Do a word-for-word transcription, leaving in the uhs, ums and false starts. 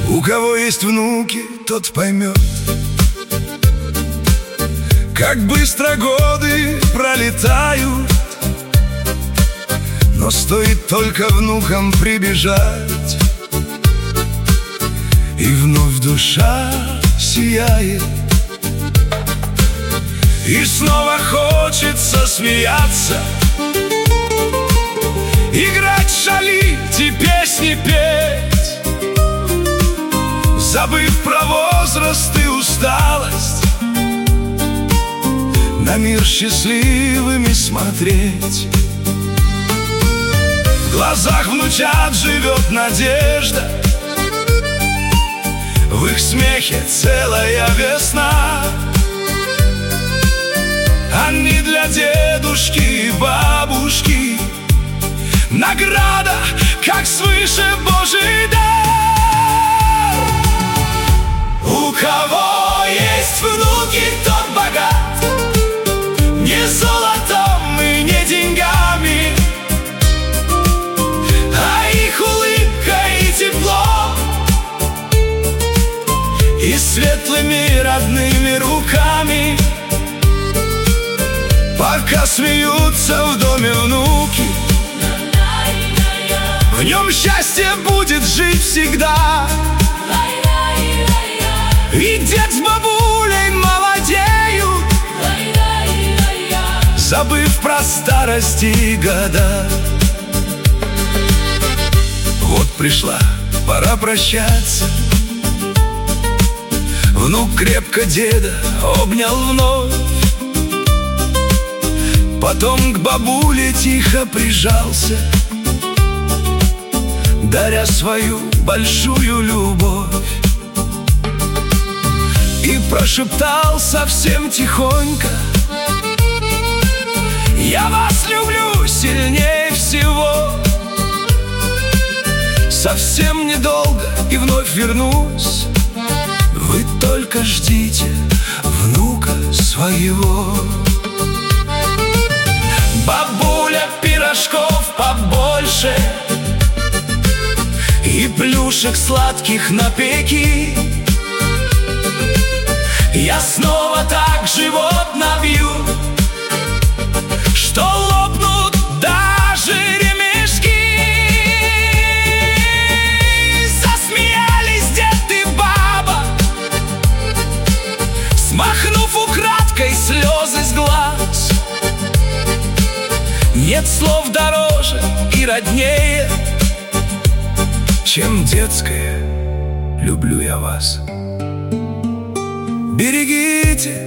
У кого есть внуки, тот поймет, как быстро годы пролетают. Но стоит только внукам прибежать, и вновь душа сияет. И снова хочется смеяться, играть, шалить и песни петь, забыв про возраст и усталость, на мир счастливыми смотреть. В глазах внучат живет надежда, в их смехе целая весна. Они для дедушки и бабушки награда, как свыше Божий дар. У кого есть внуки, тот богат, не золотом и не деньгами, а их улыбка и тепло, и светлыми родными руками. Пока смеются в доме внуки, в нем счастье будет жить всегда. И дед с бабулей молодеют, забыв про старость и года. Вот пришла пора прощаться. Внук крепко деда обнял вновь, потом к бабуле тихо прижался, даря свою большую любовь, и прошептал совсем тихонько: я вас люблю сильнее всего. Совсем недолго и вновь вернусь, вы только ждите внука своего. Бабуля, пирожков побольше и плюшек сладких напеки. Я снова так живот набью, что лопнут даже ремешки. Засмеялись дед и баба, смахнув украдкой слезы с глаз. Нет слов дороже и роднее, чем детское «люблю я вас». Берегите